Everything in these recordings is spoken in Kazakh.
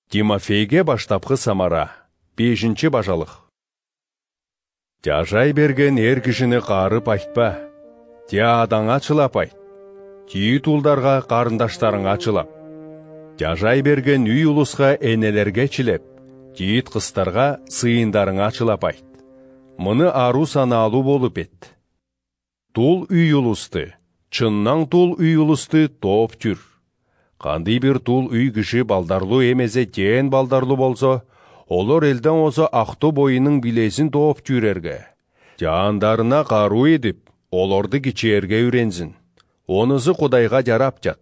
Тимофейге баштапқы самара, 5-ші бажалық. Жажай берген ер кішіні қарып айтпа, те адаңа чылап айт, түйі тұлдарға қарындаштарың ачылап. Жажай берген үй ұлысқа энелерге чілеп, түйіт қыстарға сыйындарың ачылап айт. Мұны ару саналу болып ет. Тул үй ұлысты, чыннан тул үй ұлысты топ түр. Қанды бір тул үй кіші балдарлы емезе тен балдарлы болса, олар елден оса ақты бойының білесін топ түрерге. Жандарына қару едіп, оларды кичерге үрензін. Онызы құдайға жарап жат.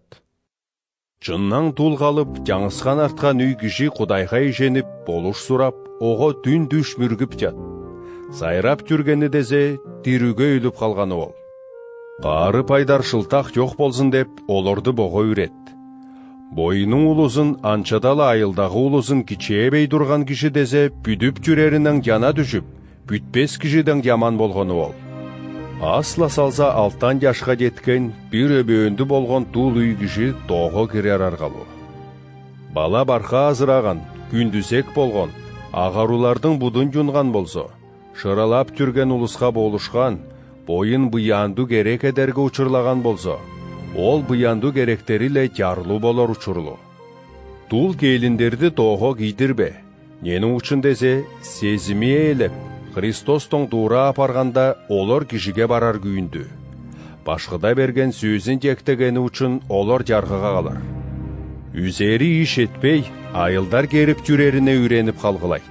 Чыннан тул қалып, жаңысқан артқан үй кіші құдайға ешеніп, болуш сұрап, оға түн дүш мүргіп жат. Сайрап түргені дезе, тирүге үліп қалғаны ол. Қары пайдар шылтақ жоқ болсын деп, оларды боға үрет. Бойының ұлызын анчадалы айылдағы ұлызын кичебей тұрған кіші дезе бүдіп жүрерінің жана düşіп, бүтпес кішіден яман болғаны ол. Асла салса алтан жашқа жеткен бір өбөөнді болған тул үй кіші тоғы кірер арғалу. Бала барқа азыраған, күндүсек болған, ағарулардың будын жунған болса, шыралап түрген ұлысқа болушқан, бойын бұянду керек едерге ұчырлаған болса, ол бұянду керектеріле жарлы болар ұчырлы. Тул келіндерді тоғы кийдірбе, ненің үшін десе, сезімі елеп, Христостың тура апарғанда олар кішіге барар күйінді. Башқыда берген сөзін жектегені үшін олар жарғыға қалар. Үзері иш етпей, айылдар керіп жүреріне үйреніп қалғылайды.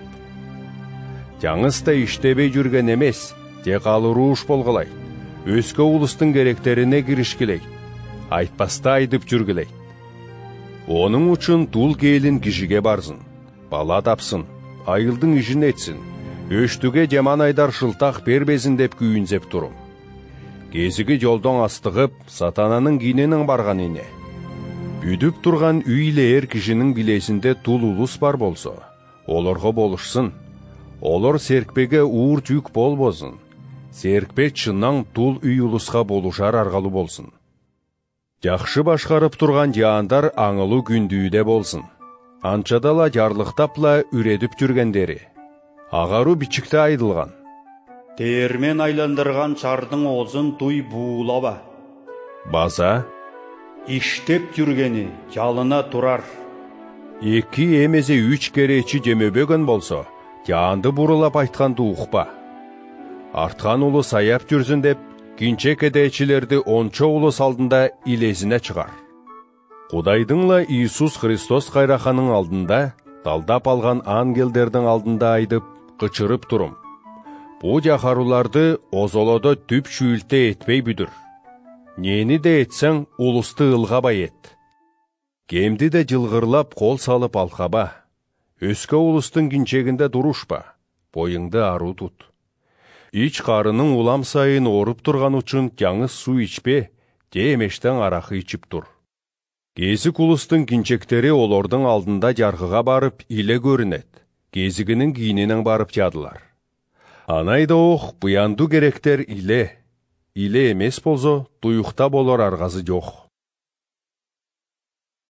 Жаңыста іштебей жүрген емес, тек алыру ұш болғылайды. Өскі ұлыстың керектеріне кірішкілейді. Айтпаста айдып жүргілейді. Оның үшін тул келін кішіге барзын, бала тапсын, айылдың ішін етсін, өштіге жаман айдар шылтақ бербезін деп күйінзеп тұрым. Кезігі жолдың астығып, сатананың киненің барған ине. Бүдіп тұрған үйле ер кішінің білесінде тул ұлыс бар болса, оларға болышсын, олар серкпеге уыр жүк бол бозын, серкпе чыннан тул үй ұлысқа болушар арғалы болсын. Жақшы башқарып тұрған жандар аңылу күндүйде болсын. Анчадала жарлықтапла үредіп жүргендері. Ағару бичікті айдылған. Термен айландырған чардың озын туй буылаба. База? Иштеп жүргені жалына тұрар. Екі емезе 3 керечі жемебеген болса, жанды бұрылап айтқанды ұқпа. Артқан ұлы саяп жүрсін деп, кинче кедейчилерді онча улус алдында илезіне чыгар. Құдайдыңла Иисус Христос қайраханың алдында, талдап алған ангелдердің алдында айдып, қычырып тұрым. Бұ жахаруларды озолода түп шүйлте етпей бүдір. Нені де етсең, улусты ылғабай ет. Кемді де жылғырлап қол салып алқаба. Өскі улустың кинчегінде дұрушпа, бойыңды ару тұт. Ич қарының улам сайын орып тұрған үшін жаңыз су ичпе, демештен арақы ичіп тұр. Кезік ұлыстың кинчектері олардың алдында жарғыға барып иле көрінет, кезігінің кейіненің барып жадылар. Анайда оқ бұянду керектер иле емес болзо, тұйықта болар арғазы жоқ.